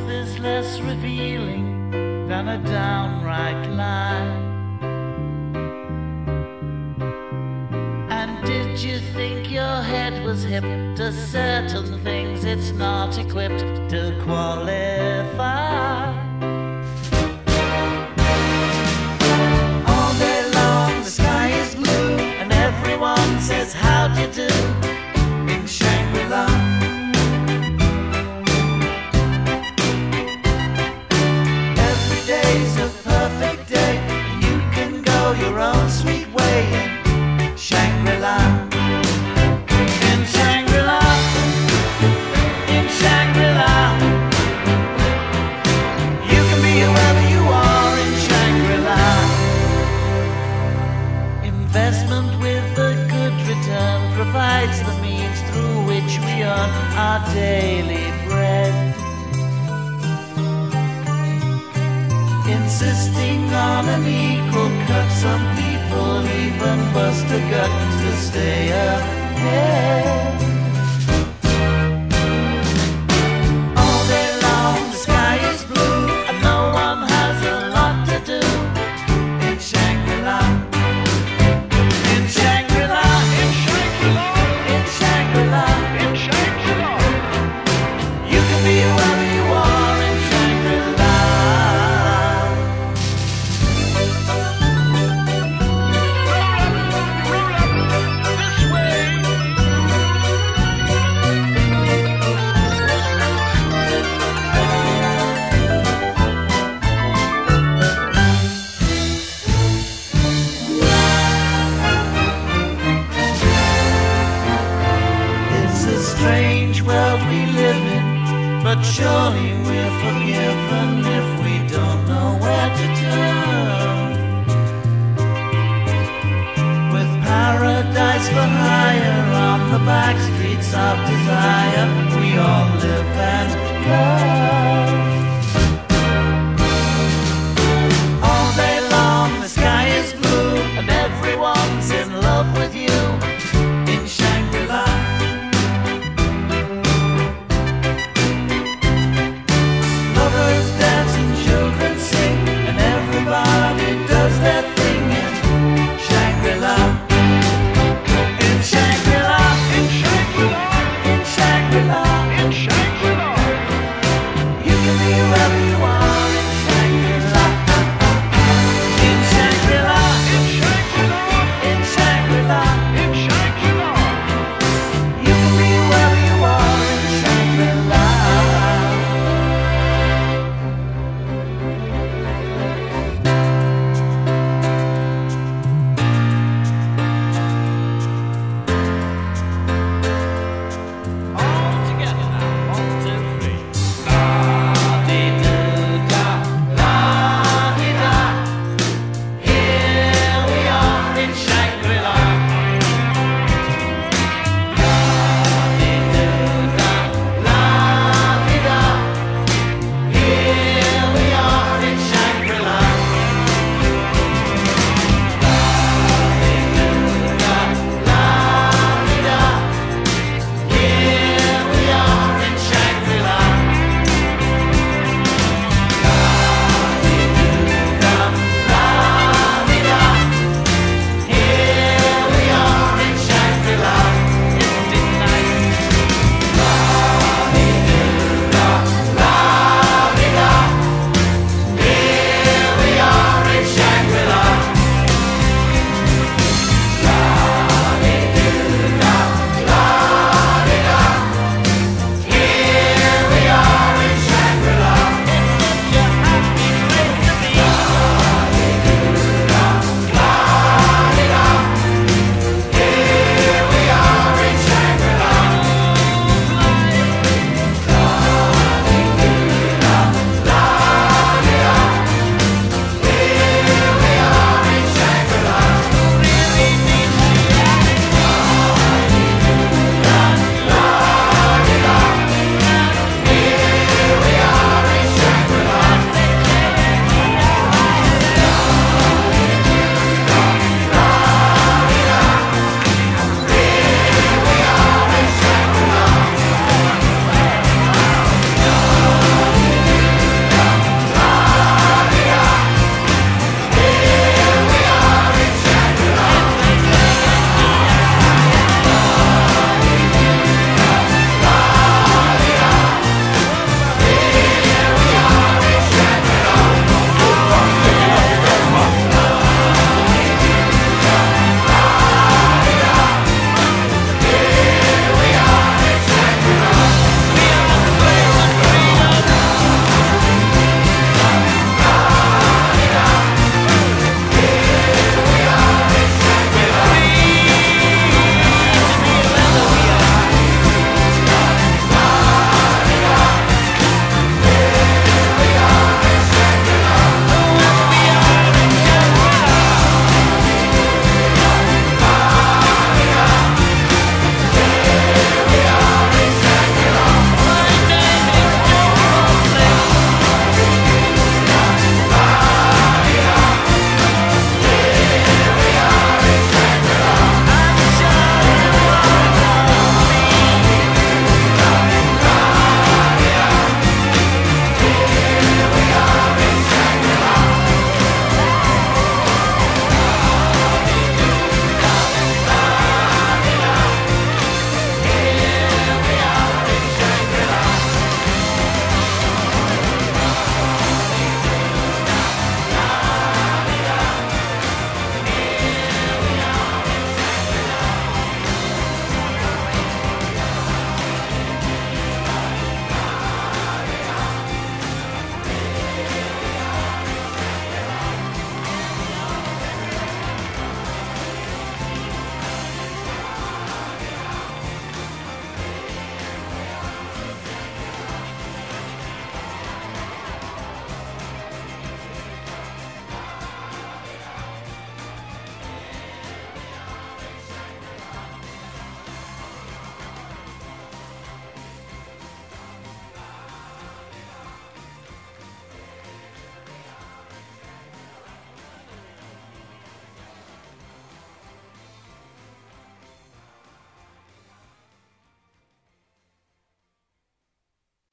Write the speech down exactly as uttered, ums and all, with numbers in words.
truth is less revealing than a downright lie. And did you think your head was hip to certain things it's not equipped to qualify? All day long the sky is blue and everyone says how'd you do in Shangri-La. Every day's a perfect day and you can go your own sweet way in Shangri-La. In Shangri-La, in Shangri-La, you can be whoever you are in Shangri-La. Investment with a good return provides the means through which we earn our daily bread. Insisting on an equal cut, some people even bust a gut to stay ahead. All day long the sky is blue and no one has a lot to do in Shangri-La. In Shangri-La, in Shangri-La, in Shangri-La, in Shangri-La, you can be whoever you are in Shangri-La. It's a strange world we live in, but surely we're forgiven if we don't know where to turn. With paradise for hire on the back streets of desire, we all live and learn.